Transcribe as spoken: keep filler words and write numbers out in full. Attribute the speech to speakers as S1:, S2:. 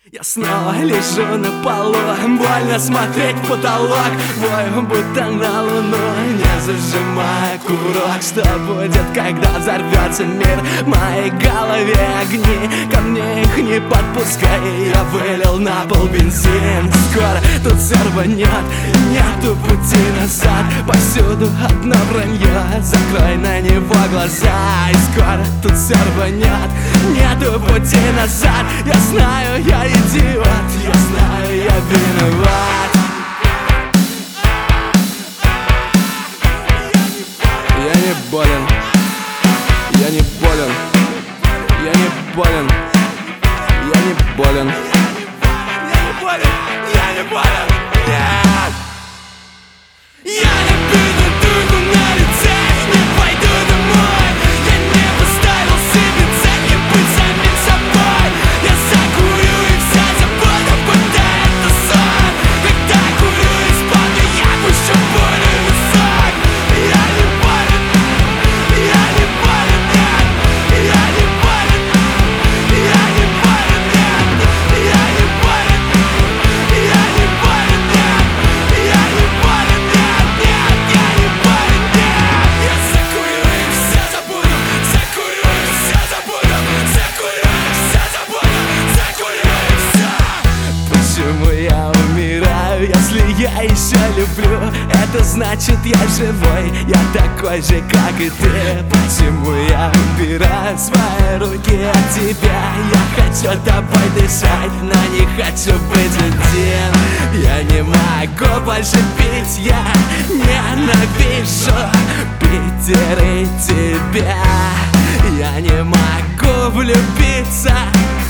S1: Я снова лежу на полу, больно смотреть в потолок. Вою будто на луну, не зажимая курок. Что будет, когда взорвется мир? В моей голове огни, ко мне их не подпускай. Я вылил на пол бензин, скоро тут все рванет. Нету пути назад, повсюду одно вранье. Закрой на него глаза, и скоро тут все рванет. Нету пути назад, я знаю, я идиот, я знаю, я виноват. Я не болен, я не болен, я не болен, я не болен, я не болен, я не болен, нет. Я не пью дурку на лице, не пойду домой. Я не поставил себе цель быть самим собой. Я закурю и все забуду, будто это сон. Когда курю из бока, я пущу более высок. Я не болен, я не болен, нет. Я не болен, я не болен, нет. Я не болен, я не болен, нет. Я не болен, нет, нет, я не болен, нет. Я закурю и все забуду, закурю и все забуду, закурю и все забуду, закурю и все. Почему я умираю, если я еще люблю? Это значит, я живой, я такой же, как и ты. Почему я убираю свои руки от тебя? Я хочу тобой дышать, но не хочу быть один. Я не могу больше пить, я ненавижу Питер и тебя. Я не могу влюбиться